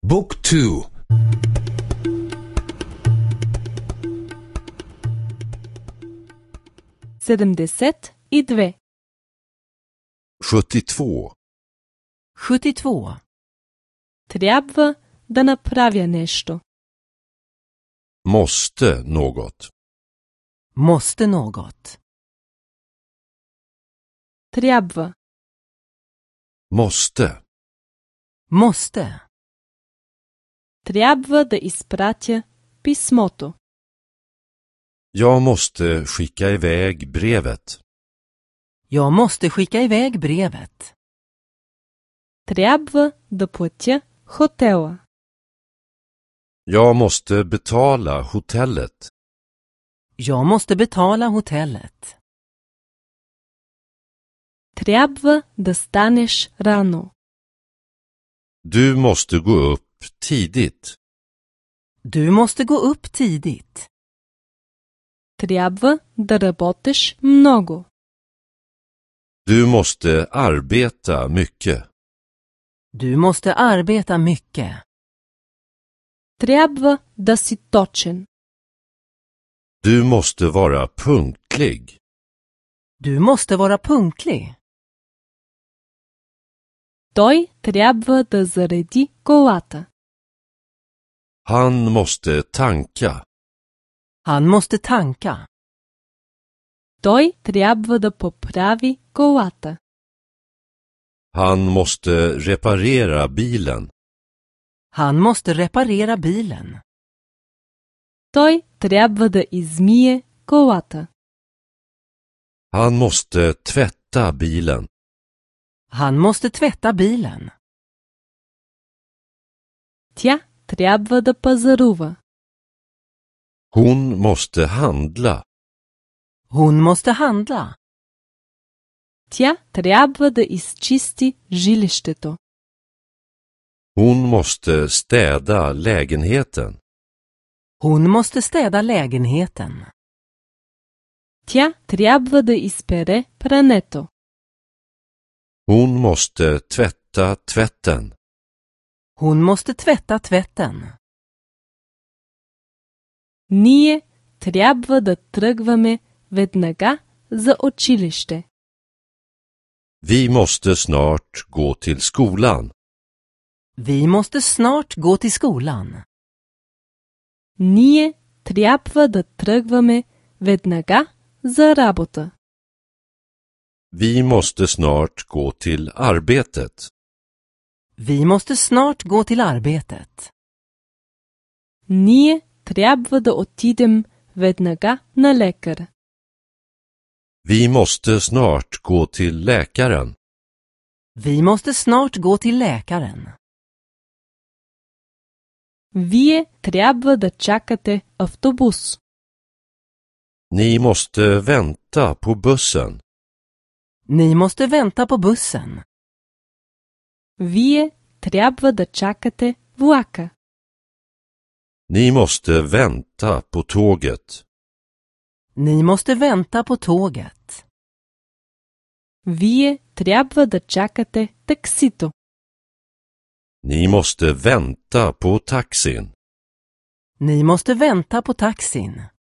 Book 2. 72. 72. 72. Трябва да направя нещо. Måste något. Måste något. Трябва. Måste. Måste. Трябва да изпратя писмото. Jag måste skicka iväg brevet. Jag måste skicka iväg brevet. Трябва да платя хотела. Jag måste betala hotellet. Jag måste betala hotellet. Трябва да станеш рано. Du måste gå upp tidigt. Du måste gå upp tidigt. Трябва да работиш много. Du måste arbeta mycket. Du måste arbeta mycket. Трябва да си точен. Du måste vara punktlig. Du måste vara punktlig. Той трябва да зареди колата. Han måste tanka. Han måste tanka. Той трябва да поправи колата. Han måste reparera bilen. Han måste reparera bilen. Той трябва да измие колата. Han måste tvätta bilen. Han måste tvätta bilen. Тя трябва да пазарува. Hon måste handla. Hon måste handla. Тя трябва да изчисти жилището. Hon måste städa lägenheten. Hon måste städa lägenheten. Тя трябва да изпере прането. Hon måste tvätta tvätten. Hon måste tvätta tvätten. Ние трябва да тръгваме веднага за училище. Vi måste snart gå till skolan. Vi måste snart gå till skolan. Ние трябва да тръгваме веднага за работа. Vi måste snart gå till arbetet. Vi måste snart gå till arbetet. Ние трябва да отидем веднага на лекар. Vi måste snart gå till läkaren. Vi måste snart gå till läkaren. Вие трябва да чакате автобус. Ni måste vänta på bussen. Ni måste vänta på bussen. Вие трябва да чакате влака. Ni måste vänta på tåget. Ni måste vänta på tåget. Вие трябва да чакате таксито. Ni måste vänta på taxin. Ni måste vänta på taxin.